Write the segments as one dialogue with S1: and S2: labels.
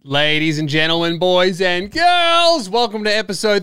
S1: Ladies and gentlemen, boys and girls, welcome to episode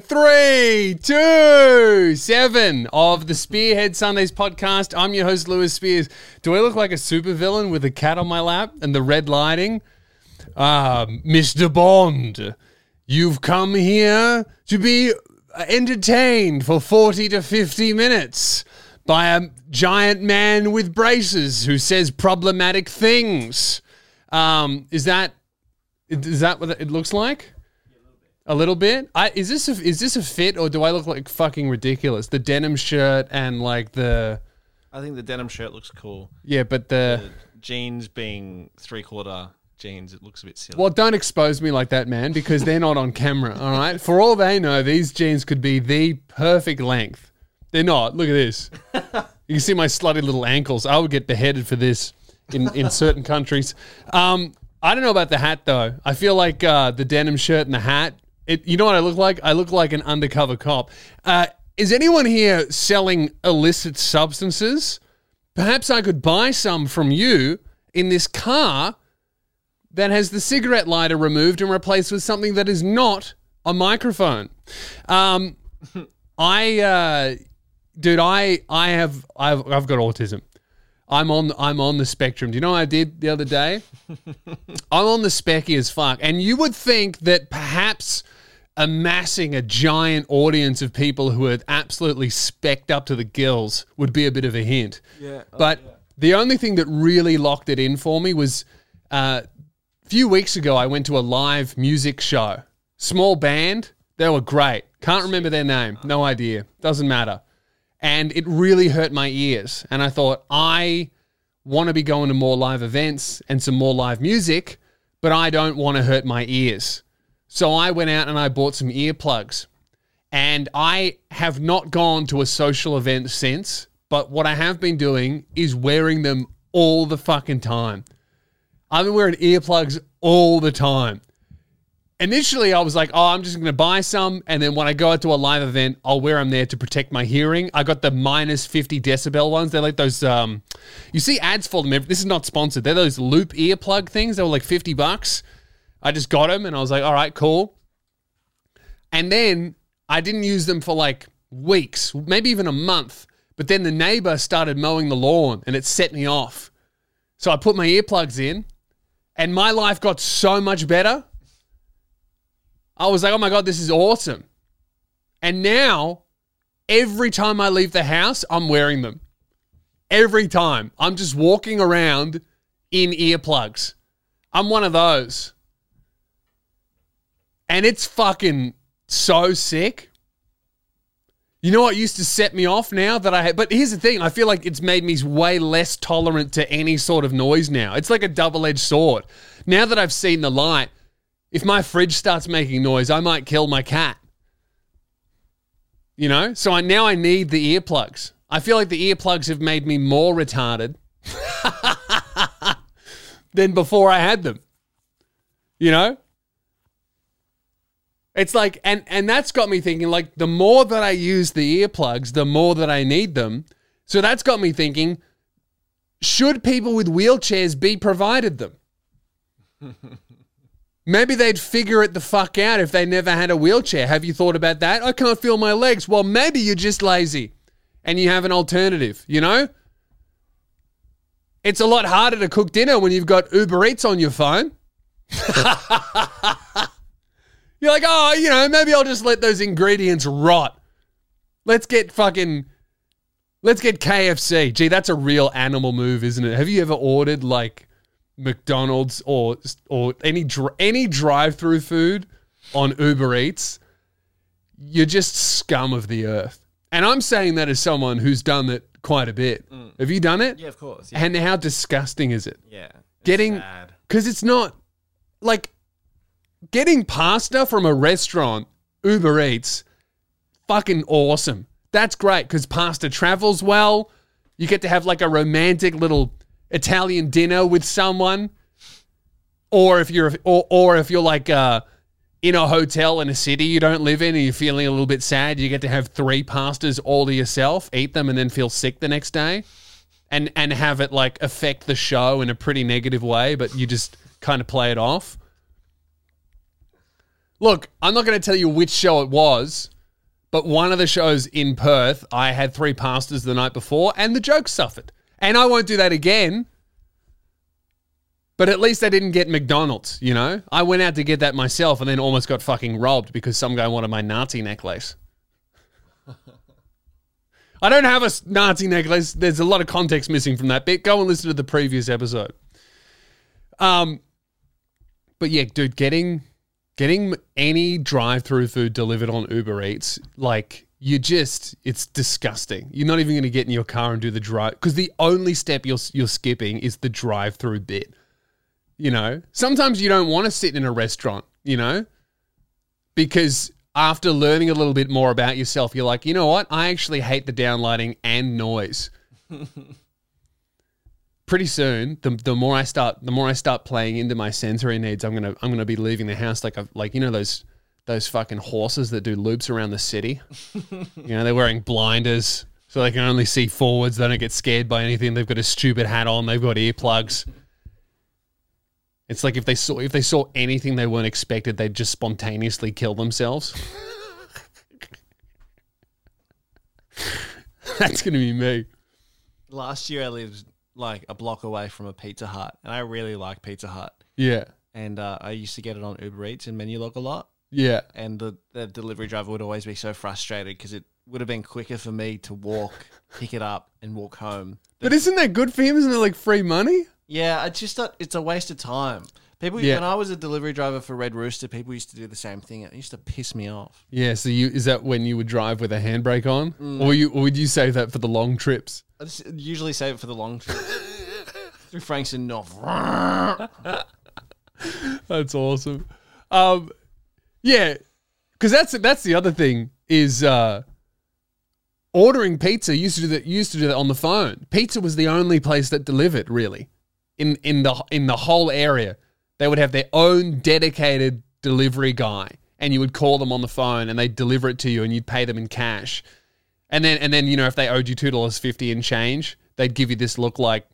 S1: 327 of the Spearhead Sundays podcast. I'm your host, Lewis Spears. Do I look like a supervillain with a cat on my lap and the red lighting? Mr. Bond, you've come here to be entertained for 40 to 50 minutes by a giant man with braces who says problematic things. Is that what it looks like? Yeah, a little bit. Is this a fit, or do I look like fucking ridiculous? The denim shirt and like the.
S2: I think the denim shirt looks cool.
S1: Yeah, but the
S2: jeans being 3/4 jeans, it looks a bit silly.
S1: Well, don't expose me like that, man, because they're not on camera. All right. For all they know, these jeans could be the perfect length. They're not. Look at this. You can see my slutty little ankles. I would get beheaded for this in certain countries. I don't know about the hat, though. I feel like the denim shirt and the hat, you know what I look like? I look like an undercover cop. Is anyone here selling illicit substances? Perhaps I could buy some from you in this car that has the cigarette lighter removed and replaced with something that is not a microphone. I've got autism. I'm on the spectrum. Do you know what I did the other day? I'm on the specky as fuck. And you would think that perhaps amassing a giant audience of people who are absolutely specced up to the gills would be a bit of a hint. Yeah. But the only thing that really locked it in for me was a few weeks ago I went to a live music show. Small band. They were great. Can't remember their name. No idea. Doesn't matter. And it really hurt my ears. And I thought, I want to be going to more live events and some more live music, but I don't want to hurt my ears. So I went out and I bought some earplugs. And I have not gone to a social event since, but what I have been doing is wearing them all the fucking time. I've been wearing earplugs all the time. Initially, I was like, I'm just going to buy some, and then when I go out to a live event, I'll wear them there to protect my hearing. I got the minus 50 decibel ones. They're like those, you see ads for them. This is not sponsored. They're those loop earplug things. They were like $50. I just got them, and I was like, all right, cool. And then I didn't use them for like weeks, maybe even a month. But then the neighbor started mowing the lawn, and it set me off. So I put my earplugs in, and my life got so much better. I was like, oh my God, this is awesome. And now, every time I leave the house, I'm wearing them. Every time. I'm just walking around in earplugs. I'm one of those. And it's fucking so sick. You know what used to set me off now that I had? But here's the thing. I feel like it's made me way less tolerant to any sort of noise now. It's like a double-edged sword. Now that I've seen the light, if my fridge starts making noise, I might kill my cat. You know? So now I need the earplugs. I feel like the earplugs have made me more retarded than before I had them. You know? It's like, and that's got me thinking, like, the more that I use the earplugs, the more that I need them. So that's got me thinking, should people with wheelchairs be provided them? Maybe they'd figure it the fuck out if they never had a wheelchair. Have you thought about that? I can't feel my legs. Well, maybe you're just lazy and you have an alternative, you know? It's a lot harder to cook dinner when you've got Uber Eats on your phone. You're like, maybe I'll just let those ingredients rot. Let's get KFC. Gee, that's a real animal move, isn't it? Have you ever ordered like McDonald's or any drive-through food on Uber Eats? You're just scum of the earth. And I'm saying that as someone who's done it quite a bit. Have you done it?
S2: Yeah, of course. Yeah.
S1: And how disgusting is it?
S2: Yeah.
S1: Sad. Because it's not like getting pasta from a restaurant, Uber Eats, fucking awesome. That's great because pasta travels well. You get to have like a romantic little Italian dinner with someone, or if you're like in a hotel in a city you don't live in and you're feeling a little bit sad, you get to have 3 pastas all to yourself, eat them, and then feel sick the next day, and have it like affect the show in a pretty negative way, but you just kind of play it off. Look, I'm not going to tell you which show it was, but one of the shows in Perth, I had 3 pastas the night before and the joke suffered. And I won't do that again. But at least I didn't get McDonald's, you know? I went out to get that myself and then almost got fucking robbed because some guy wanted my Nazi necklace. I don't have a Nazi necklace. There's a lot of context missing from that bit. Go and listen to the previous episode. But yeah, dude, getting any drive-through food delivered on Uber Eats, like, it's disgusting. You're not even going to get in your car and do the drive, because the only step you're skipping is the drive-through bit. You know, sometimes you don't want to sit in a restaurant, you know, because after learning a little bit more about yourself, you're like, you know what? I actually hate the downlighting and noise. Pretty soon, the more I start playing into my sensory needs, I'm gonna be leaving the house like you know those fucking horses that do loops around the city. You know, they're wearing blinders so they can only see forwards. They don't get scared by anything. They've got a stupid hat on. They've got earplugs. It's like if they saw anything they weren't expected, they'd just spontaneously kill themselves. That's going to be me.
S2: Last year I lived like a block away from a Pizza Hut, and I really like Pizza Hut.
S1: Yeah.
S2: And I used to get it on Uber Eats and Menulog a lot.
S1: Yeah.
S2: And the delivery driver would always be so frustrated because it would have been quicker for me to walk, pick it up, and walk home.
S1: But isn't that good for him? Isn't it like free money?
S2: Yeah, I just thought it's a waste of time. When I was a delivery driver for Red Rooster, people used to do the same thing. It used to piss me off.
S1: Yeah, so is that when you would drive with a handbrake on? Or would you save that for the long trips?
S2: I just usually save it for the long trips. Through Frankston North.
S1: That's awesome. Yeah, because that's the other thing is ordering pizza. Used to do that on the phone. Pizza was the only place that delivered, really. In the whole area, they would have their own dedicated delivery guy, and you would call them on the phone, and they'd deliver it to you, and you'd pay them in cash. And then you know, if they owed you $2.50 in change, they'd give you this look like,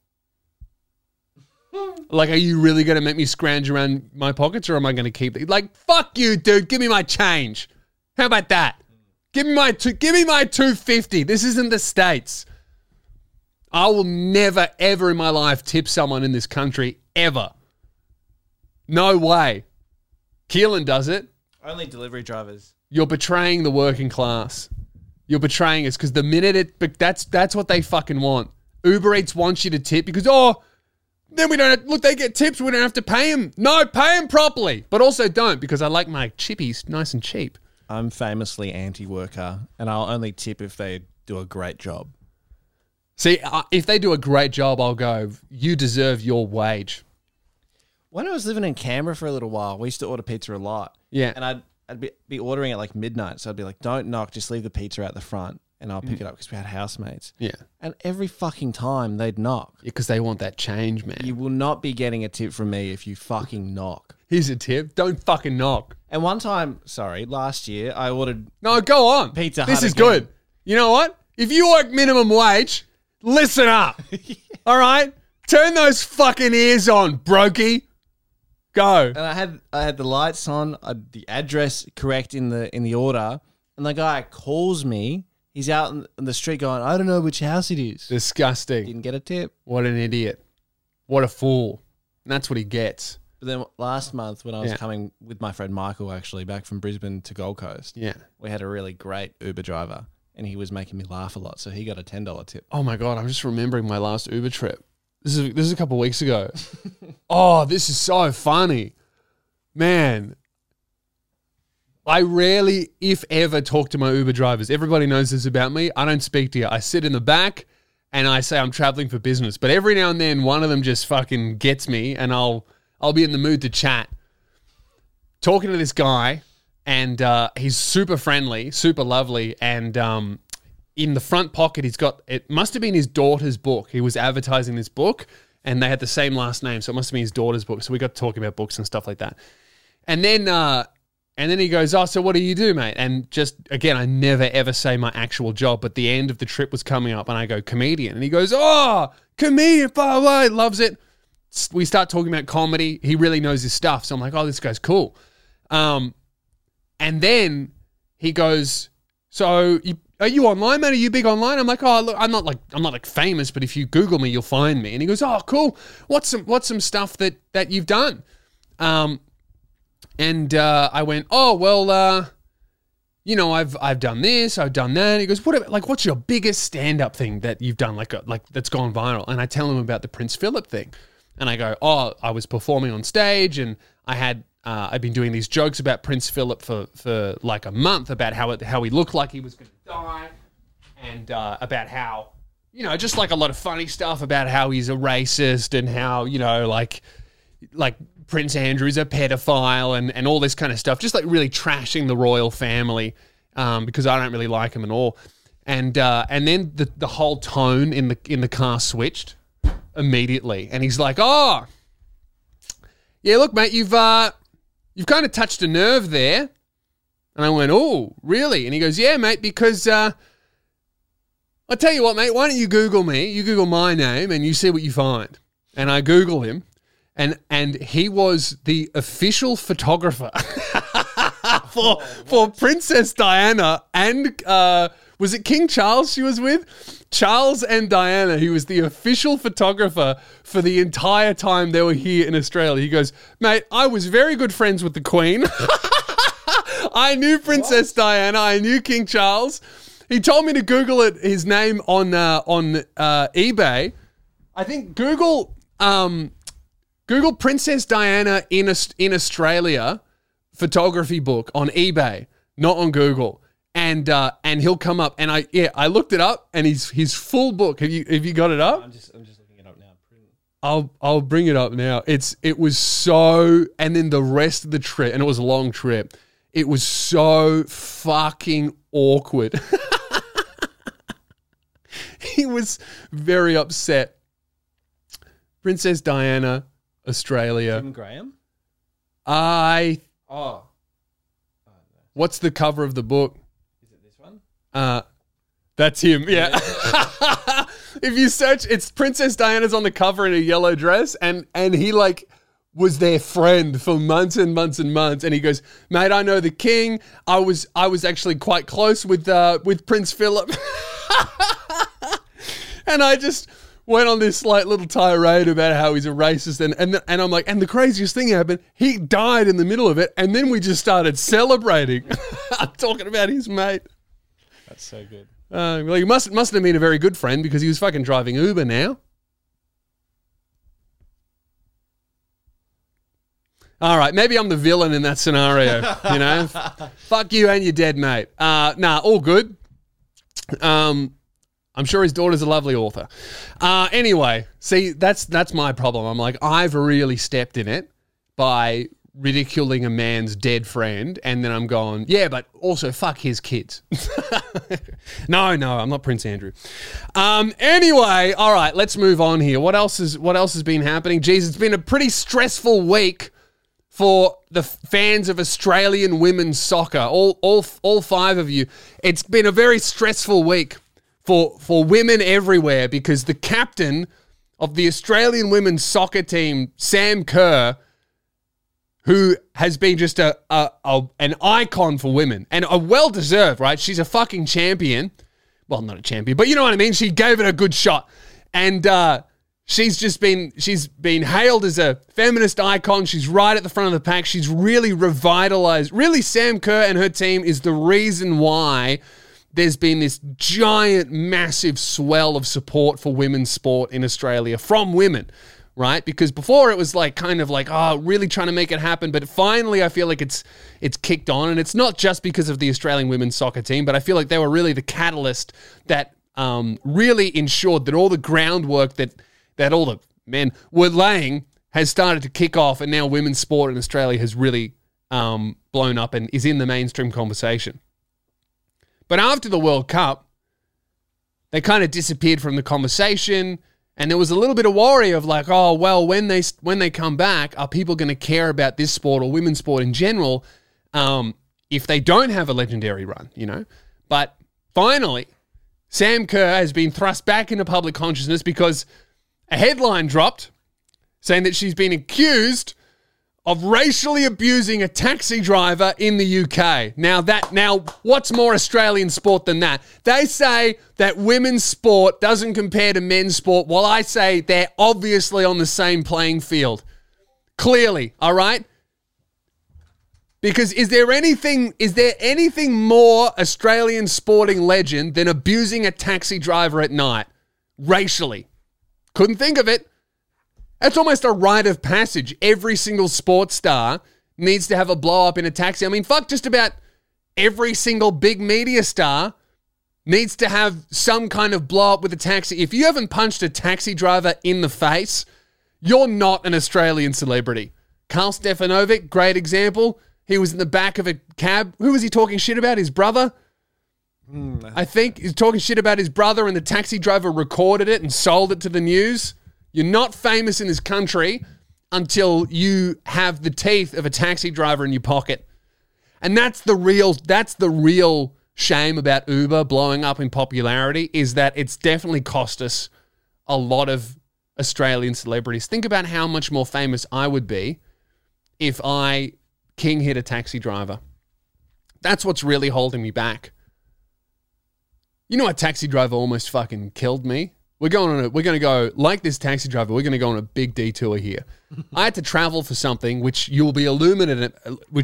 S1: are you really going to make me scrounge around my pockets, or am I going to keep it? Like, fuck you, dude. Give me my change. How about that? Give me my $2.50. This isn't the States. I will never, ever in my life tip someone in this country, ever. No way. Keelan does it.
S2: Only delivery drivers.
S1: You're betraying the working class. You're betraying us because the minute that's what they fucking want. Uber Eats wants you to tip because, then we don't look, they get tips, we don't have to pay them. No, pay them properly. But also don't, because I like my chippies nice and cheap.
S2: I'm famously anti-worker, and I'll only tip if they do a great job.
S1: See, if they do a great job, I'll go, you deserve your wage.
S2: When I was living in Canberra for a little while, we used to order pizza a lot.
S1: Yeah.
S2: And I'd be ordering at like midnight. So I'd be like, don't knock, just leave the pizza out the front and I'll pick it up because we had housemates.
S1: Yeah.
S2: And every fucking time they'd knock.
S1: Because they want that change, man.
S2: You will not be getting a tip from me if you fucking knock.
S1: Here's a tip. Don't fucking knock.
S2: And one time, last year, I ordered...
S1: No, go on.
S2: Pizza Hut
S1: This is
S2: again.
S1: good. You know what? If you work minimum wage, listen up. All right? Turn those fucking ears on, brokey. Go.
S2: And I had the lights on, the address correct in the order, and the guy calls me. He's out in the street going, I don't know which house it is.
S1: Disgusting.
S2: Didn't get a tip.
S1: What an idiot. What a fool. And that's what he gets.
S2: But then last month when I was coming with my friend Michael, actually, back from Brisbane to Gold Coast, we had a really great Uber driver, and he was making me laugh a lot, so he got a $10 tip.
S1: Oh my God, I'm just remembering my last Uber trip. This is a couple of weeks ago. Oh, this is so funny. Man, I rarely, if ever, talk to my Uber drivers. Everybody knows this about me. I don't speak to you. I sit in the back and I say I'm traveling for business. But every now and then, one of them just fucking gets me and I'll be in the mood to chat. Talking to this guy, and he's super friendly, super lovely, and in the front pocket, he's got, it must have been his daughter's book. He was advertising this book, and they had the same last name, so it must have been his daughter's book. So we got talking about books and stuff like that. And then he goes, oh, so what do you do, mate? And just, again, I never, ever say my actual job, but the end of the trip was coming up, and I go, comedian. And he goes, oh, comedian, blah, blah, loves it. We start talking about comedy. He really knows his stuff. So I'm like, oh, this guy's cool. And then he goes, so are you online, mate? Are you big online? I'm like, oh, look, I'm not like famous, but if you Google me, you'll find me. And he goes, oh, cool. What's some stuff that you've done? And I went, oh, well, I've done this, I've done that. And he goes, what's your biggest stand-up thing that you've done, like that's gone viral? And I tell him about the Prince Philip thing. And I go, oh, I was performing on stage and I've been doing these jokes about Prince Philip for like a month about how he looked like he was going to die, and about how, just like a lot of funny stuff about how he's a racist and how, like Prince Andrew's a pedophile and all this kind of stuff, just like really trashing the royal family, because I don't really like him at all. And then the whole tone in the car switched immediately, and he's like, oh, yeah, look, mate, you've kind of touched a nerve there. And I went, oh, really? And he goes, yeah, mate, because I'll tell you what, mate, why don't you Google me? You Google my name and you see what you find. And I Google him, and he was the official photographer for Princess Diana and was it King Charles she was with? Charles and Diana. He was the official photographer for the entire time they were here in Australia. He goes, mate, I was very good friends with the Queen. I knew Princess Diana. I knew King Charles. He told me to Google his name on eBay. I think Google Princess Diana in Australia photography book on eBay, not on Google. And he'll come up, and I looked it up, and his full book. Have you got it up?
S2: I'm just looking it up now.
S1: I'll bring it up now. It was so, and then the rest of the trip, and it was a long trip. It was so fucking awkward. He was very upset. Princess Diana, Australia.
S2: Tim Graham.
S1: What's the cover of the book? That's him, yeah. If you search, it's Princess Diana's on the cover in a yellow dress, and he like was their friend for months and months and months. And he goes, mate, I know the king. I was actually quite close with Prince Philip. And I just went on this like little tirade about how he's a racist, and I'm like, and the craziest thing happened, he died in the middle of it, and then we just started celebrating. Talking about his mate.
S2: That's so good.
S1: Well, he must have been a very good friend, because he was fucking driving Uber now. All right, maybe I'm the villain in that scenario, Fuck you and your dead mate. All good. I'm sure his daughter's a lovely author. Anyway, see, that's my problem. I'm like, I've really stepped in it by ridiculing a man's dead friend, and then I'm going, yeah, but also fuck his kids. No, I'm not Prince Andrew. Anyway, all right, let's move on here. What else has been happening? Geez, it's been a pretty stressful week for the fans of Australian women's soccer. All five of you. It's been a very stressful week for women everywhere, because the captain of the Australian women's soccer team, Sam Kerr, who has been just an icon for women, and a well-deserved, right? She's a fucking champion. Well, not a champion, but you know what I mean? She gave it a good shot. And she's been hailed as a feminist icon. She's right at the front of the pack. She's really revitalized. Really, Sam Kerr and her team is the reason why there's been this giant, massive swell of support for women's sport in Australia from women. Right? Because before it was like kind of like, oh, really trying to make it happen. But finally, I feel like it's kicked on. And it's not just because of the Australian women's soccer team, but I feel like they were really the catalyst that really ensured that all the groundwork that all the men were laying has started to kick off. And now women's sport in Australia has really blown up and is in the mainstream conversation. But after the World Cup, they kind of disappeared from the conversation. And there was a little bit of worry of like, oh, well, when they come back, are people going to care about this sport or women's sport in general if they don't have a legendary run, But finally, Sam Kerr has been thrust back into public consciousness because a headline dropped saying that she's been accused of racially abusing a taxi driver in the UK. Now, what's more Australian sport than that? They say that women's sport doesn't compare to men's sport, while I say they're obviously on the same playing field. Clearly, all right? Because is there anything more Australian sporting legend than abusing a taxi driver at night? Racially. Couldn't think of it. That's almost a rite of passage. Every single sports star needs to have a blow up in a taxi. I mean, fuck, just about every single big media star needs to have some kind of blow up with a taxi. If you haven't punched a taxi driver in the face, you're not an Australian celebrity. Karl Stefanovic, great example. He was in the back of a cab. Who was he talking shit about? His brother? I think he's talking shit about his brother, and the taxi driver recorded it and sold it to the news. You're not famous in this country until you have the teeth of a taxi driver in your pocket. And that's the real shame about Uber blowing up in popularity, is that it's definitely cost us a lot of Australian celebrities. Think about how much more famous I would be if I king hit a taxi driver. That's what's really holding me back. You know, a taxi driver almost fucking killed me. We're going to go, like this taxi driver, we're going to go on a big detour here. I had to travel for something which you will be illuminated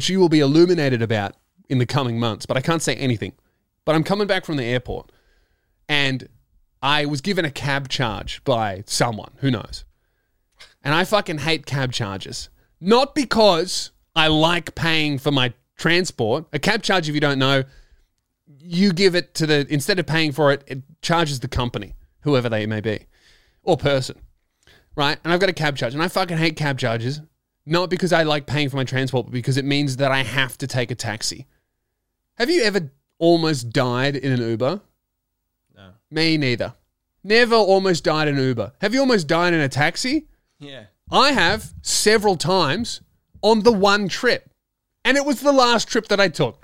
S1: about in the coming months, but I can't say anything. But I'm coming back from the airport, and I was given a cab charge by someone, who knows. And I fucking hate cab charges. Not because I like paying for my transport. A cab charge, if you don't know, you give it to instead of paying for it, it charges the company, whoever they may be, or person, right? And I've got a cab charge, and I fucking hate cab charges, not because I like paying for my transport, but because it means that I have to take a taxi. Have you ever almost died in an Uber?
S2: No.
S1: Me neither. Never almost died in an Uber. Have you almost died in a taxi?
S2: Yeah.
S1: I have several times on the one trip, and it was the last trip that I took.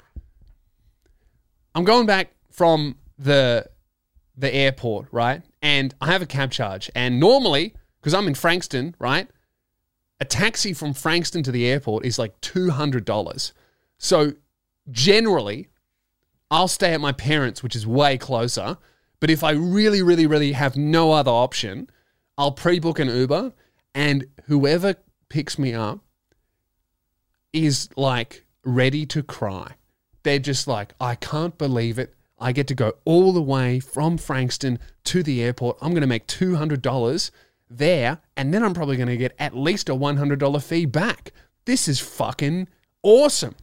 S1: I'm going back from the airport, right? And I have a cab charge. And normally, because I'm in Frankston, right? A taxi from Frankston to the airport is like $200. So generally, I'll stay at my parents', which is way closer. But if I really, really, really have no other option, I'll pre-book an Uber, and whoever picks me up is like ready to cry. They're just like, I can't believe it. I get to go all the way from Frankston to the airport. I'm going to make $200 there, and then I'm probably going to get at least a $100 fee back. This is fucking awesome.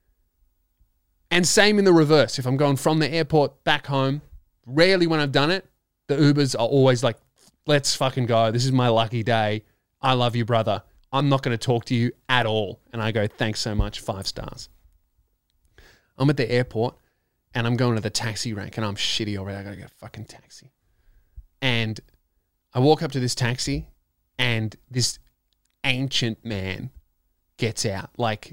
S1: And same in the reverse. If I'm going from the airport back home, rarely when I've done it, the Ubers are always like, let's fucking go. This is my lucky day. I love you, brother. I'm not going to talk to you at all. And I go, thanks so much, 5 stars. I'm at the airport, and I'm going to the taxi rank, and I'm shitty already. I got to get a fucking taxi. And I walk up to this taxi, and this ancient man gets out. Like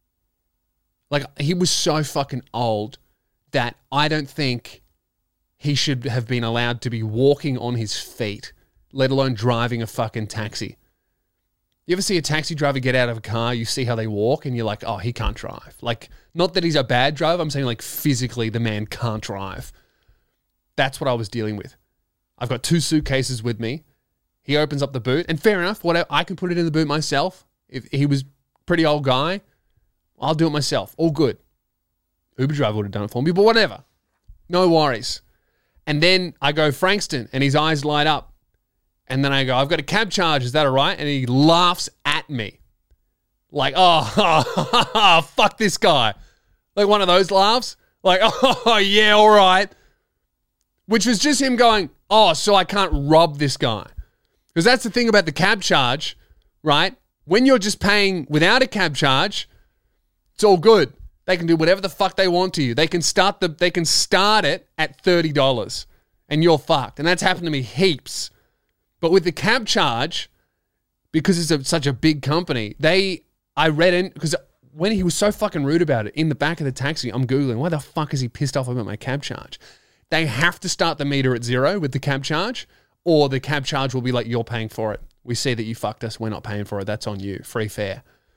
S1: he was so fucking old that I don't think he should have been allowed to be walking on his feet, let alone driving a fucking taxi. You ever see a taxi driver get out of a car, you see how they walk, and you're like, oh, he can't drive. Like, not that he's a bad driver, I'm saying like physically the man can't drive. That's what I was dealing with. I've got 2 suitcases with me. He opens up the boot, and fair enough, whatever, I can put it in the boot myself. If he was a pretty old guy, I'll do it myself. All good. Uber driver would have done it for me, but whatever. No worries. And then I go Frankston, and his eyes light up. And then I go, I've got a cab charge. Is that all right? And he laughs at me. Like, oh, fuck this guy. Like one of those laughs. Like, oh, yeah, all right. Which was just him going, oh, so I can't rob this guy. Because that's the thing about the cab charge, right? When you're just paying without a cab charge, it's all good. They can do whatever the fuck they want to you. They can start it at $30 and you're fucked. And that's happened to me heaps. But with the cab charge, because it's such a big company, I read in, because when he was so fucking rude about it, in the back of the taxi, I'm Googling, why the fuck is he pissed off about my cab charge? They have to start the meter at 0 with the cab charge, or the cab charge will be like, you're paying for it. We see that you fucked us. We're not paying for it. That's on you. Free fare.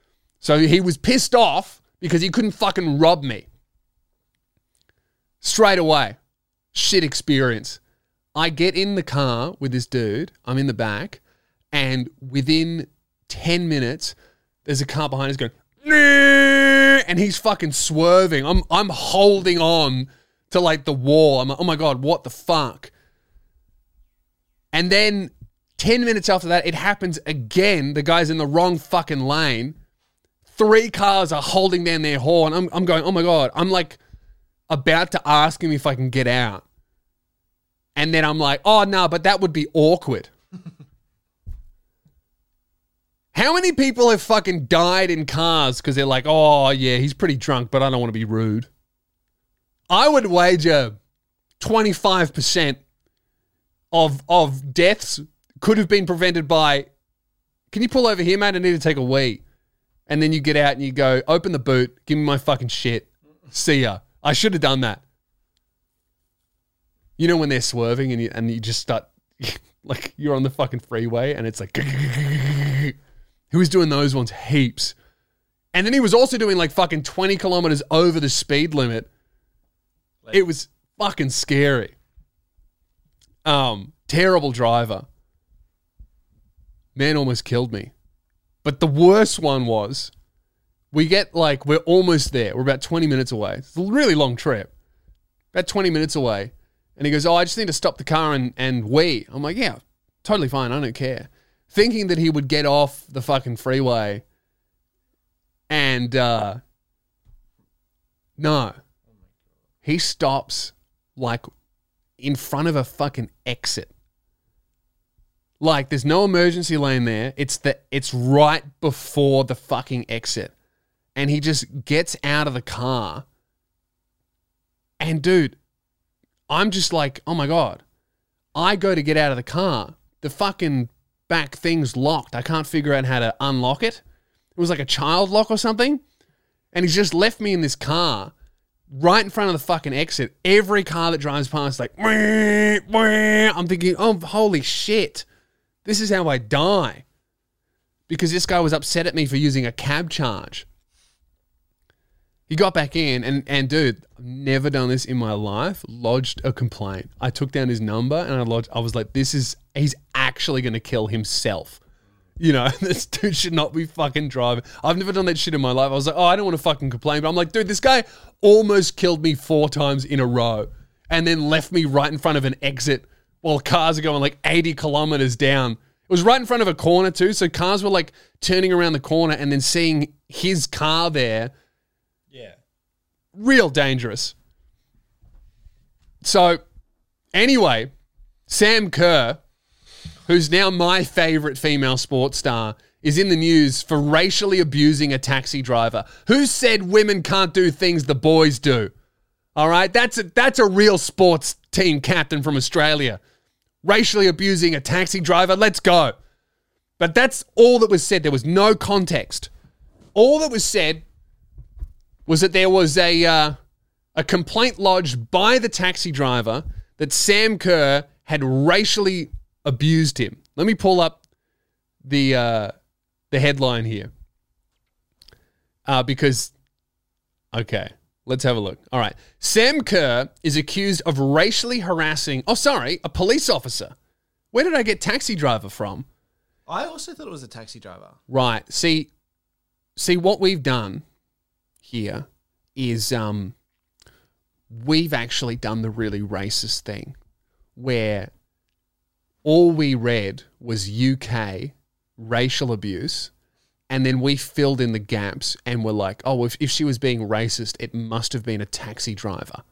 S1: So he was pissed off because he couldn't fucking rob me. Straight away. Shit experience. I get in the car with this dude. I'm in the back. And within 10 minutes, there's a car behind us going, nah! And he's fucking swerving. I'm holding on to like the wall. I'm like, oh my God, what the fuck? And then 10 minutes after that, it happens again. The guy's in the wrong fucking lane. 3 cars are holding down their horn. I'm going, oh my God. I'm like about to ask him if I can get out. And then I'm like, oh no, but that would be awkward. How many people have fucking died in cars because they're like, oh yeah, he's pretty drunk, but I don't want to be rude. I would wager 25% of deaths could have been prevented by, can you pull over here, mate? I need to take a wee. And then you get out and you go, open the boot, give me my fucking shit. See ya. I should have done that. You know when they're swerving and you just start, like you're on the fucking freeway and it's like, he was doing those ones heaps. And then he was also doing like fucking 20 kilometers over the speed limit. It was fucking scary. Terrible driver. Man almost killed me. But the worst one was, we're almost there. We're about 20 minutes away. It's a really long trip. About 20 minutes away. And he goes, oh, I just need to stop the car and wee. I'm like, yeah, totally fine. I don't care. Thinking that he would get off the fucking freeway and, no. He stops like in front of a fucking exit. Like there's no emergency lane there. It's right before the fucking exit. And he just gets out of the car. And dude, I'm just like, oh my God. I go to get out of the car. The fucking back thing's locked. I can't figure out how to unlock it. It was like a child lock or something. And he's just left me in this car right in front of the fucking exit. Every car that drives past, like, wah, wah. I'm thinking, oh, holy shit. This is how I die. Because this guy was upset at me for using a cab charge. He got back in and dude, I've never done this in my life, lodged a complaint. I took down his number and I was like, he's actually going to kill himself. You know, this dude should not be fucking driving. I've never done that shit in my life. I was like, oh, I don't want to fucking complain. But I'm like, dude, this guy almost killed me 4 times in a row and then left me right in front of an exit while cars are going like 80 kilometers down. It was right in front of a corner too. So cars were like turning around the corner and then seeing his car there.
S2: Yeah.
S1: Real dangerous. So anyway, Sam Kerr, who's now my favorite female sports star, is in the news for racially abusing a taxi driver. Who said women can't do things the boys do? All right, that's a real sports team captain from Australia. Racially abusing a taxi driver, let's go. But that's all that was said. There was no context. All that was said was that there was a complaint lodged by the taxi driver that Sam Kerr had racially abused him. Let me pull up the headline here. Because, okay, let's have a look. All right. Sam Kerr is accused of racially harassing, a police officer. Where did I get taxi driver from?
S2: I also thought it was a taxi driver.
S1: Right. See what we've done here is we've actually done the really racist thing where all we read was UK racial abuse, and then we filled in the gaps and were like, oh, if she was being racist, it must have been a taxi driver.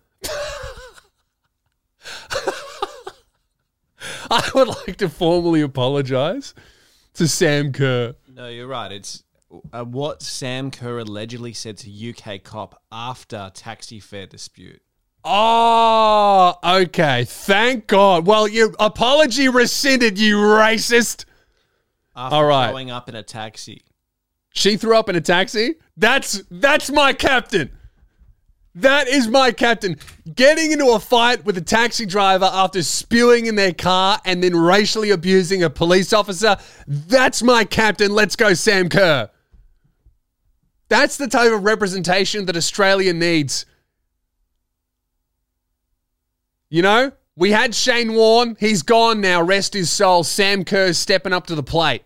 S1: I would like to formally apologize to Sam Kerr.
S2: No, you're right. It's what Sam Kerr allegedly said to UK cop after taxi fare dispute.
S1: Oh, okay. Thank God. Well, your apology rescinded, you racist.
S2: After
S1: all right.
S2: Throwing up in a taxi.
S1: She threw up in a taxi? That's my captain. That is my captain. Getting into a fight with a taxi driver after spewing in their car and then racially abusing a police officer. That's my captain. Let's go, Sam Kerr. That's the type of representation that Australia needs. You know, we had Shane Warne. He's gone now. Rest his soul. Sam Kerr's stepping up to the plate.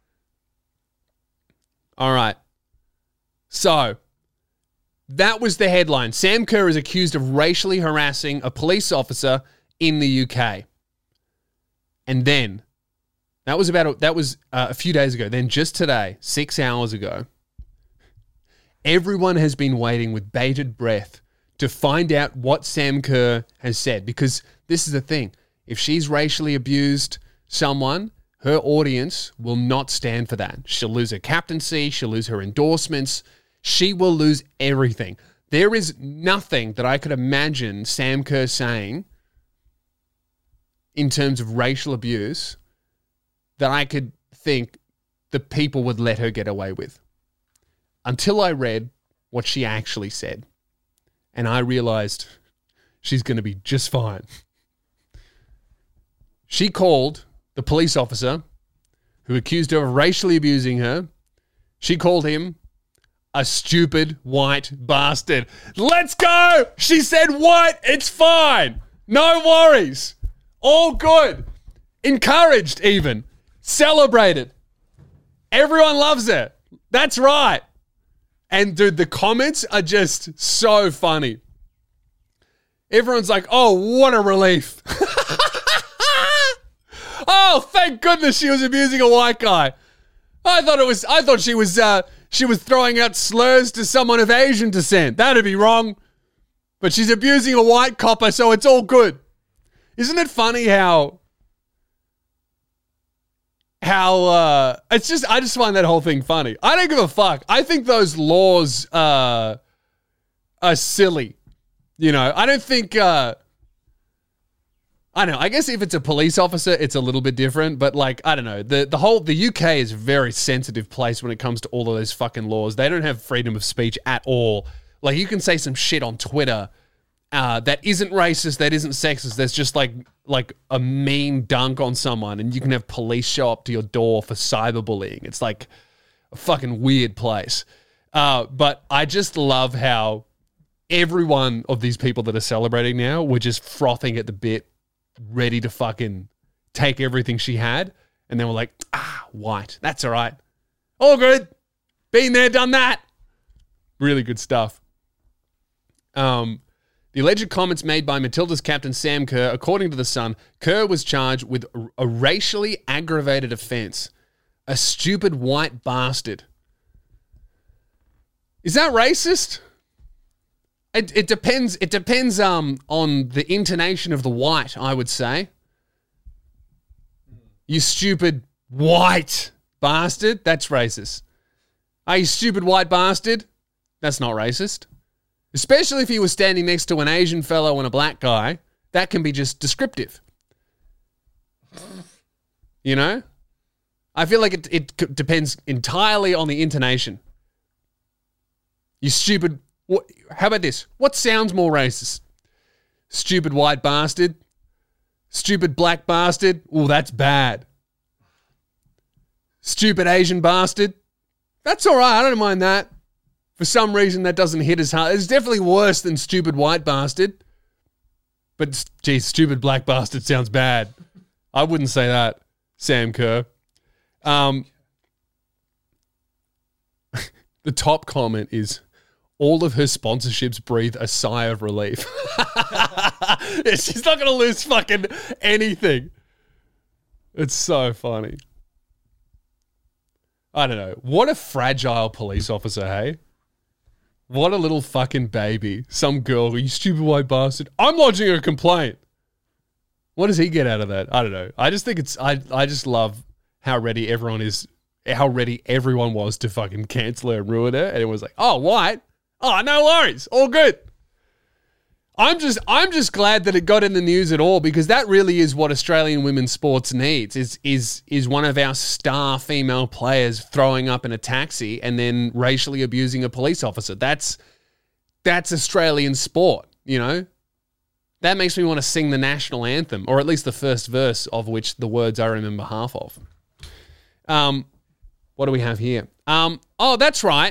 S1: All right. So, that was the headline. Sam Kerr is accused of racially harassing a police officer in the UK. And then, that was a few days ago. Then just today, 6 hours ago, everyone has been waiting with bated breath to find out what Sam Kerr has said. Because this is the thing. If she's racially abused someone, her audience will not stand for that. She'll lose her captaincy. She'll lose her endorsements. She will lose everything. There is nothing that I could imagine Sam Kerr saying in terms of racial abuse that I could think the people would let her get away with. Until I read what she actually said. And I realized she's going to be just fine. She called the police officer who accused her of racially abusing her. She called him a stupid white bastard. Let's go! She said white, it's fine. No worries. All good. Encouraged even. Celebrated. Everyone loves her. That's right. And dude, the comments are just so funny. Everyone's like, oh, what a relief. Oh, thank goodness she was abusing a white guy. I thought she was throwing out slurs to someone of Asian descent. That'd be wrong. But she's abusing a white copper, so it's all good. Isn't it funny how it's just, I just find that whole thing funny. I don't give a fuck. I think those laws are silly. You know, I don't think, I don't know. I guess if it's a police officer, it's a little bit different. But like, I don't know. The UK is a very sensitive place when it comes to all of those fucking laws. They don't have freedom of speech at all. Like, you can say some shit on Twitter that isn't racist, that isn't sexist. There's just like a mean dunk on someone, and you can have police show up to your door for cyberbullying. It's like a fucking weird place. But I just love how every one of these people that are celebrating now were just frothing at the bit, ready to fucking take everything she had. And then we're like, white. That's all right. All good. Been there, done that. Really good stuff. The alleged comments made by Matilda's captain Sam Kerr, according to The Sun, Kerr was charged with a racially aggravated offence. A stupid white bastard. Is that racist? It depends. It depends on the intonation of the white, I would say. You stupid white bastard. That's racist. Are you stupid white bastard? That's not racist. Especially if he was standing next to an Asian fellow and a black guy. That can be just descriptive. You know? I feel like it depends entirely on the intonation. You stupid... How about this? What sounds more racist? Stupid white bastard? Stupid black bastard? Oh, that's bad. Stupid Asian bastard? That's all right. I don't mind that. For some reason, that doesn't hit as hard. It's definitely worse than stupid white bastard. But, geez, stupid black bastard sounds bad. I wouldn't say that, Sam Kerr. The top comment is, all of her sponsorships breathe a sigh of relief. She's not going to lose fucking anything. It's so funny. I don't know. What a fragile police officer, hey? What a little fucking baby. Some girl, you stupid white bastard. I'm lodging a complaint. What does he get out of that? I don't know. I just think I just love how ready everyone was to fucking cancel her and ruin her. And it was like, oh, white? Oh, no worries. All good. I'm just glad that it got in the news at all, because that really is what Australian women's sports needs, is one of our star female players throwing up in a taxi and then racially abusing a police officer. That's Australian sport, you know? That makes me want to sing the national anthem, or at least the first verse of which the words I remember half of. What do we have here? Oh, that's right.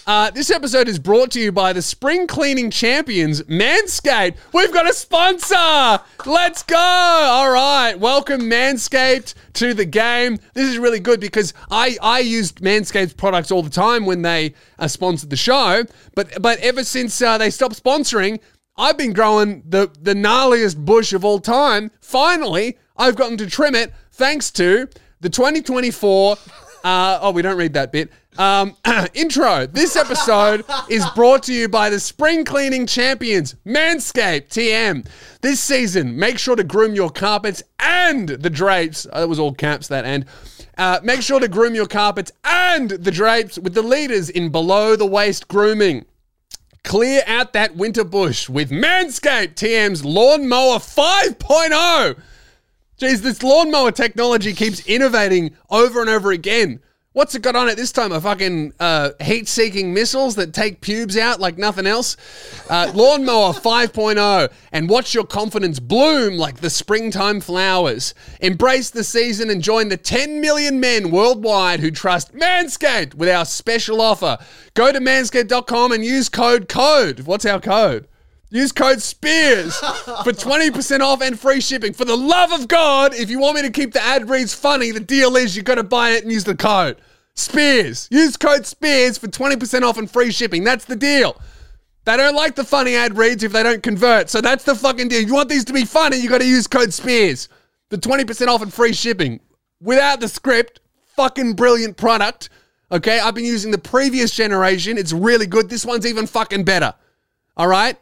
S1: This episode is brought to you by the spring cleaning champions, Manscaped. We've got a sponsor. Let's go. All right. Welcome, Manscaped, to the game. This is really good because I used Manscaped's products all the time when they sponsored the show. But ever since they stopped sponsoring, I've been growing the gnarliest bush of all time. Finally, I've gotten to trim it thanks to the 2024... we don't read that bit. Intro. This episode is brought to you by the spring cleaning champions, Manscaped TM. This season, make sure to groom your carpets and the drapes. That was all caps, that and. Make sure to groom your carpets and the drapes with the leaders in below-the-waist grooming. Clear out that winter bush with Manscaped TM's Lawnmower 5.0. Jeez, this lawnmower technology keeps innovating over and over again. What's it got on it this time? A fucking heat-seeking missiles that take pubes out like nothing else? Lawnmower 5.0. And watch your confidence bloom like the springtime flowers. Embrace the season and join the 10 million men worldwide who trust Manscaped with our special offer. Go to manscaped.com and use code CODE. What's our code? Use code SPEARS for 20% off and free shipping. For the love of God, if you want me to keep the ad reads funny, the deal is you've got to buy it and use the code SPEARS. Use code SPEARS for 20% off and free shipping. That's the deal. They don't like the funny ad reads if they don't convert. So that's the fucking deal. You want these to be funny, you got to use code SPEARS for 20% off and free shipping. Without the script, fucking brilliant product. Okay, I've been using the previous generation. It's really good. This one's even fucking better. All right?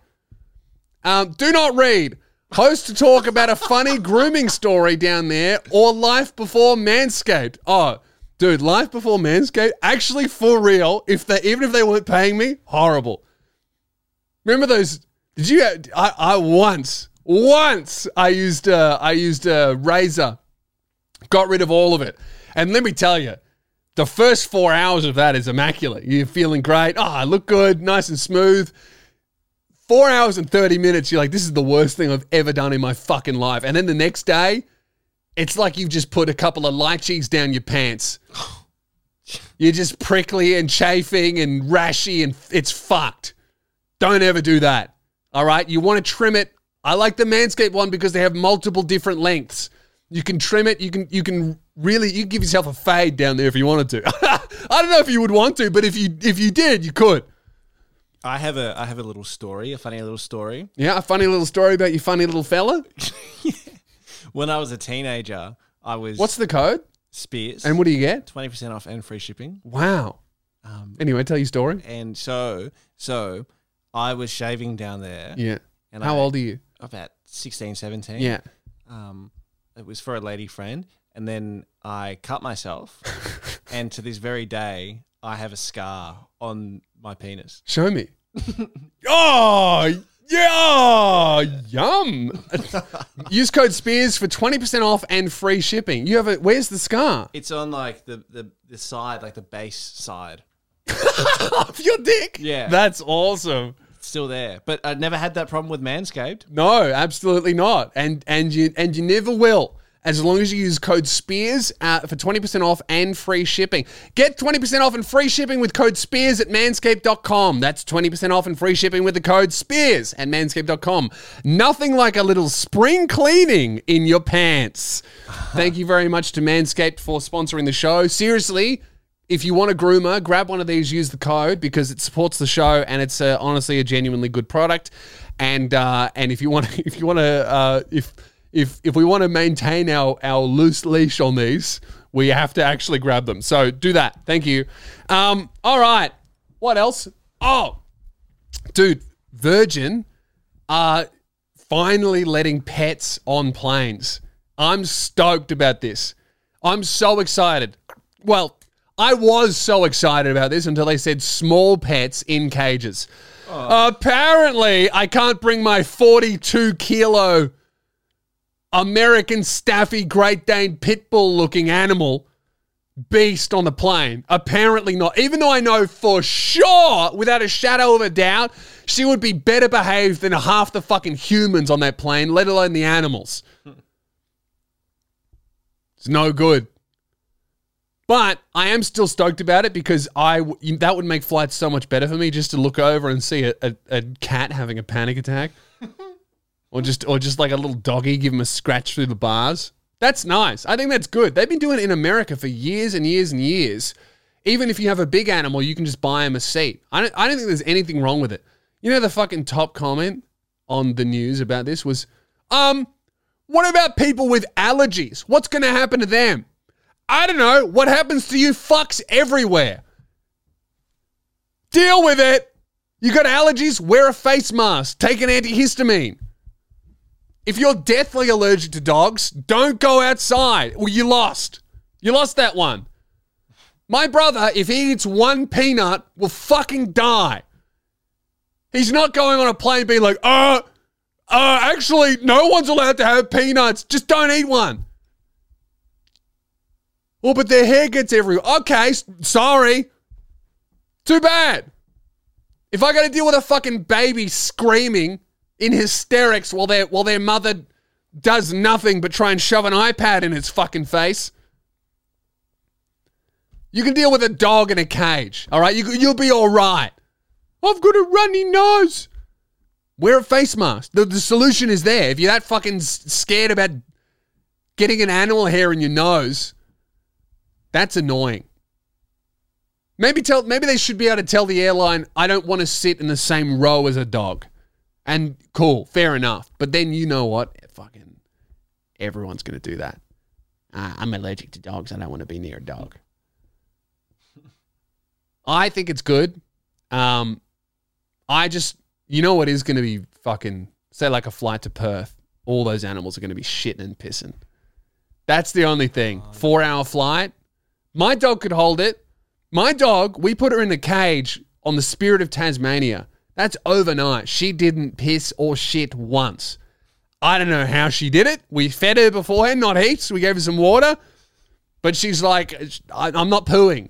S1: Do not read. Host to talk about a funny grooming story down there or life before Manscaped. Oh, dude, life before Manscaped, actually for real, even if they weren't paying me, horrible. Remember those, did you, I once I used a razor, got rid of all of it. And let me tell you, the first 4 hours of that is immaculate. You're feeling great. Oh, I look good, nice and smooth. 4 hours and 30 minutes, you're like, this is the worst thing I've ever done in my fucking life. And then the next day, it's like you've just put a couple of lychees down your pants. You're just prickly and chafing and rashy and it's fucked. Don't ever do that. All right? You want to trim it. I like the Manscaped one because they have multiple different lengths. You can trim it. You can give yourself a fade down there if you wanted to. I don't know if you would want to, but if you did, you could.
S2: I have a little story, a funny little story.
S1: Yeah, a funny little story about your funny little fella?
S2: Yeah. When I was a teenager, I was...
S1: What's the code?
S2: Spears.
S1: And what do you get?
S2: 20% off and free shipping.
S1: Wow. Anyway, tell your story.
S2: And so I was shaving down there.
S1: Yeah. And how old are you?
S2: About 16, 17.
S1: Yeah.
S2: It was for a lady friend. And then I cut myself. And to this very day, I have a scar on my penis.
S1: Show me. Oh, yeah. Yum. Use code SPEARS for 20% off and free shipping. You have where's the scar?
S2: It's on like the side, like the base side.
S1: Of your dick?
S2: Yeah.
S1: That's awesome.
S2: It's still there. But I never had that problem with Manscaped.
S1: No, absolutely not. And you never will. As long as you use code SPEARS for 20% off and free shipping. Get 20% off and free shipping with code SPEARS at manscaped.com. That's 20% off and free shipping with the code SPEARS at manscaped.com. Nothing like a little spring cleaning in your pants. Thank you very much to Manscaped for sponsoring the show. Seriously, if you want a groomer, grab one of these, use the code because it supports the show and it's honestly a genuinely good product. And if we want to maintain our loose leash on these, we have to actually grab them. So do that. Thank you. All right. What else? Oh, dude, Virgin are finally letting pets on planes. I'm stoked about this. I'm so excited. Well, I was so excited about this until they said small pets in cages. Oh. Apparently, I can't bring my 42-kilo American Staffy Great Dane Pitbull looking animal beast on the plane. Apparently not. Even though I know for sure, without a shadow of a doubt, she would be better behaved than half the fucking humans on that plane, let alone the animals. It's no good. But I am still stoked about it because that would make flights so much better for me just to look over and see a cat having a panic attack. Or just like a little doggy, give him a scratch through the bars. That's nice. I think that's good. They've been doing it in America for years and years and years. Even if you have a big animal, you can just buy him a seat. I don't think there's anything wrong with it. You know, the fucking top comment on the news about this was, what about people with allergies? What's going to happen to them? I don't know. What happens to you fucks everywhere? Deal with it. You got allergies? Wear a face mask. Take an antihistamine. If you're deathly allergic to dogs, don't go outside. Well, you lost. You lost that one. My brother, if he eats one peanut, will fucking die. He's not going on a plane being like, actually, no one's allowed to have peanuts. Just don't eat one. Well, but their hair gets everywhere. Okay, sorry. Too bad. If I got to deal with a fucking baby screaming in hysterics while their mother does nothing but try and shove an iPad in its fucking face, you can deal with a dog in a cage, all right? You'll be all right. I've got a runny nose. Wear a face mask. The solution is there. If you're that fucking scared about getting an animal hair in your nose, that's annoying. Maybe they should be able to tell the airline, I don't want to sit in the same row as a dog. And cool, fair enough. But then you know what? Fucking everyone's going to do that. I'm allergic to dogs. I don't want to be near a dog. I think it's good. You know what is going to be fucking, say like a flight to Perth, all those animals are going to be shitting and pissing. That's the only thing. 4-hour flight. My dog could hold it. My dog, we put her in a cage on the Spirit of Tasmania. That's overnight. She didn't piss or shit once. I don't know how she did it. We fed her beforehand, not heaps. We gave her some water. But she's like, I'm not pooing.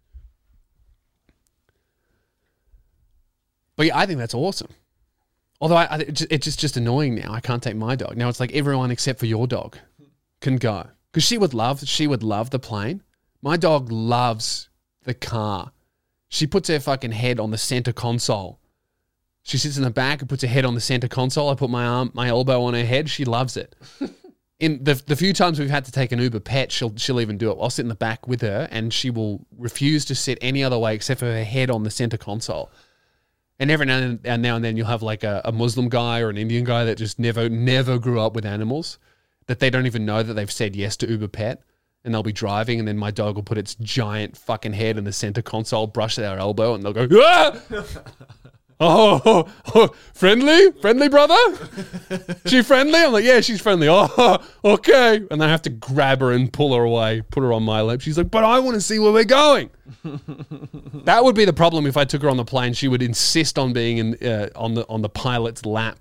S1: But yeah, I think that's awesome. Although it's just annoying now. I can't take my dog. Now it's like everyone except for your dog can go. Because she would love the plane. My dog loves the car. She puts her fucking head on the center console. She sits in the back and puts her head on the center console. I put my elbow on her head. She loves it. In the few times we've had to take an Uber Pet, she'll even do it. I'll sit in the back with her and she will refuse to sit any other way except for her head on the center console. And every now and then you'll have like a Muslim guy or an Indian guy that just never grew up with animals, that they don't even know that they've said yes to Uber Pet, and they'll be driving and then my dog will put its giant fucking head in the center console, brush their elbow, and they'll go, ah! Oh, friendly brother? She friendly? I'm like, yeah, she's friendly. Oh, okay. And I have to grab her and pull her away, put her on my lap. She's like, but I want to see where we're going. That would be the problem if I took her on the plane. She would insist on being on the pilot's lap.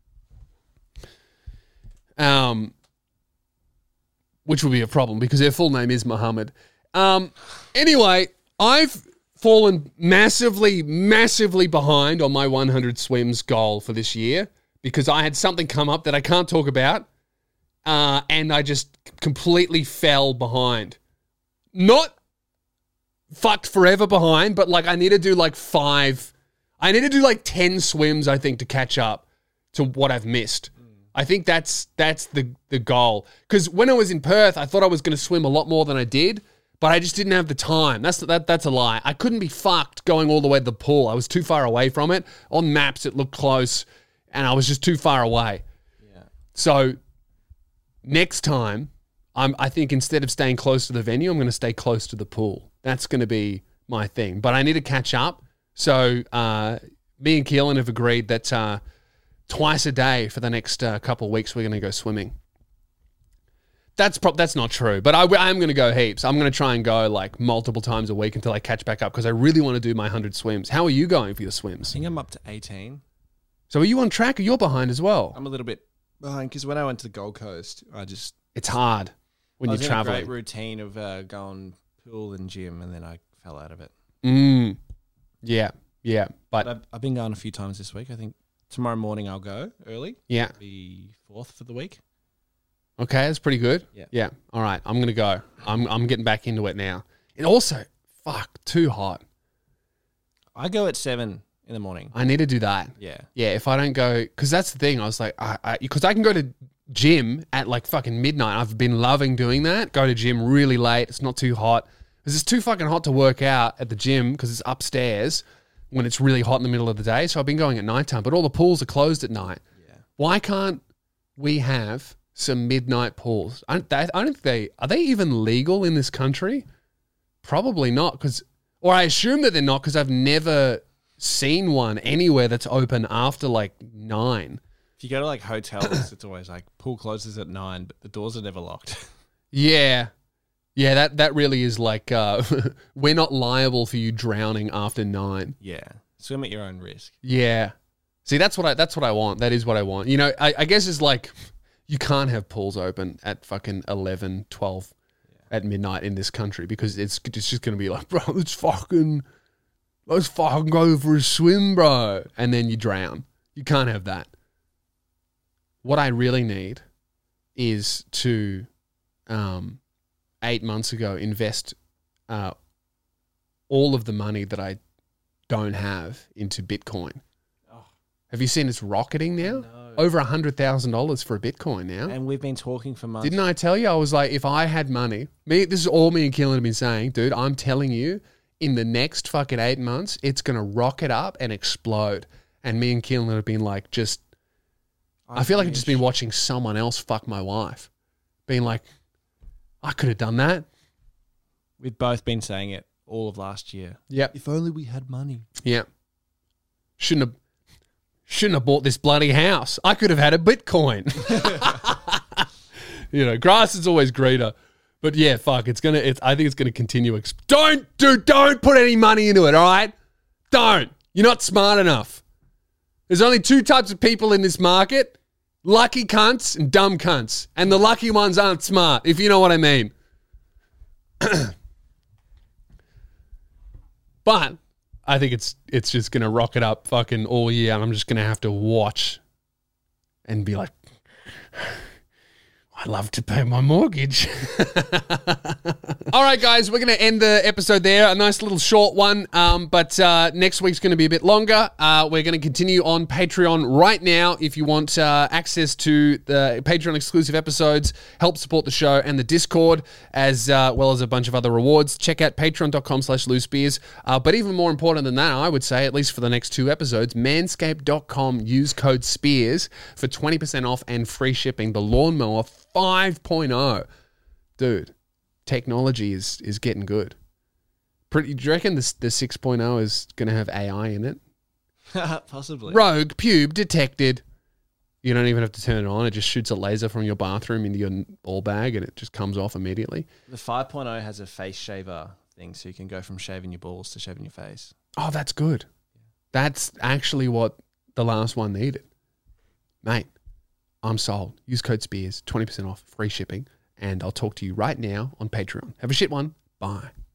S1: Which would be a problem because her full name is Muhammad. Anyway, I've fallen massively behind on my 100 swims goal for this year because I had something come up that I can't talk about, and I just completely fell behind. Not fucked forever behind, but like I need to do like 10 swims, I think, to catch up to what I've missed. I think that's the goal. Because when I was in Perth, I thought I was going to swim a lot more than I did, but I just didn't have the time. That's a lie. I couldn't be fucked going all the way to the pool. I was too far away from it. On maps, it looked close, and I was just too far away. Yeah. So next time, I think instead of staying close to the venue, I'm going to stay close to the pool. That's going to be my thing. But I need to catch up. So me and Keelan have agreed that twice a day for the next couple of weeks, we're going to go swimming. That's not true, but I'm going to go heaps. I'm going to try and go like multiple times a week until I catch back up because I really want to do my 100 swims. How are you going for your swims?
S2: I think I'm up to 18.
S1: So are you on track or you're behind as well?
S2: I'm a little bit behind because when I went to the Gold Coast,
S1: it's hard when you're traveling.
S2: I was in a great routine of going pool and gym, and then I fell out of it.
S1: Yeah.
S2: But I've been going a few times this week. I think tomorrow morning I'll go early.
S1: Yeah.
S2: The 4th for the week.
S1: Okay, that's pretty good.
S2: Yeah.
S1: All right, I'm going to go. I'm getting back into it now. It also, too hot.
S2: I go at 7 in the morning.
S1: I need to do that.
S2: Yeah.
S1: Yeah, if I don't go, because that's the thing. I was like, because I can go to gym at like fucking midnight. I've been loving doing that. Go to gym really late. It's not too hot. Because it's too fucking hot to work out at the gym because it's upstairs when it's really hot in the middle of the day. So I've been going at nighttime, but all the pools are closed at night.
S2: Yeah.
S1: Why can't we have some I don't think are they even legal in this country? Probably not, or I assume that they're not because I've never seen one anywhere that's open after like 9.
S2: If you go to like hotels, it's always like pool closes at 9, but the doors are never locked.
S1: Yeah. Yeah, that really is like we're not liable for you drowning after 9.
S2: Yeah. Swim at your own risk.
S1: Yeah. See, that's what I want. That is what I want. You know, I guess it's like you can't have pools open at fucking 11, 12 at midnight in this country because it's just going to be like, bro, let's fucking go for a swim, bro. And then you drown. You can't have that. What I really need is to 8 months ago invest all of the money that I don't have into Bitcoin. Oh. Have you seen it's rocketing now? No. Over $100,000 for a Bitcoin now.
S2: And we've been talking for months.
S1: Didn't I tell you? I was like, if I had money, this is all me and Keelan have been saying, dude, I'm telling you, in the next fucking 8 months, it's going to rocket up and explode. And me and Keelan have been like, I feel like I've just been watching someone else fuck my wife. Being like, I could have done that.
S2: We've both been saying it all of last year.
S1: Yep.
S2: If only we had money.
S1: Yeah. Shouldn't have bought this bloody house. I could have had a Bitcoin. You know, grass is always greener. But yeah, fuck, I think it's gonna continue. Don't put any money into it, all right? Don't. You're not smart enough. There's only 2 types of people in this market: lucky cunts and dumb cunts. And the lucky ones aren't smart, if you know what I mean. But I think it's just going to rocket up fucking all year, and I'm just going to have to watch and be like, I'd love to pay my mortgage. All right, guys, we're going to end the episode there. A nice little short one, but next week's going to be a bit longer. We're going to continue on Patreon right now. If you want access to the Patreon exclusive episodes, help support the show and the Discord, as well as a bunch of other rewards, check out patreon.com/loosebeers. But even more important than that, I would say, at least for the next 2 episodes, manscaped.com, use code SPEARS for 20% off and free shipping. The Lawnmower 5.0. Dude, technology is getting good. Do you reckon the 6.0 is going to have AI in it?
S2: Possibly.
S1: Rogue pube detected. You don't even have to turn it on. It just shoots a laser from your bathroom into your ball bag and it just comes off immediately.
S2: The 5.0 has a face shaver thing, so you can go from shaving your balls to shaving your face.
S1: Oh, that's good. That's actually what the last one needed. Mate, I'm sold. Use code SPEARS, 20% off, free shipping, and I'll talk to you right now on Patreon. Have a shit one. Bye.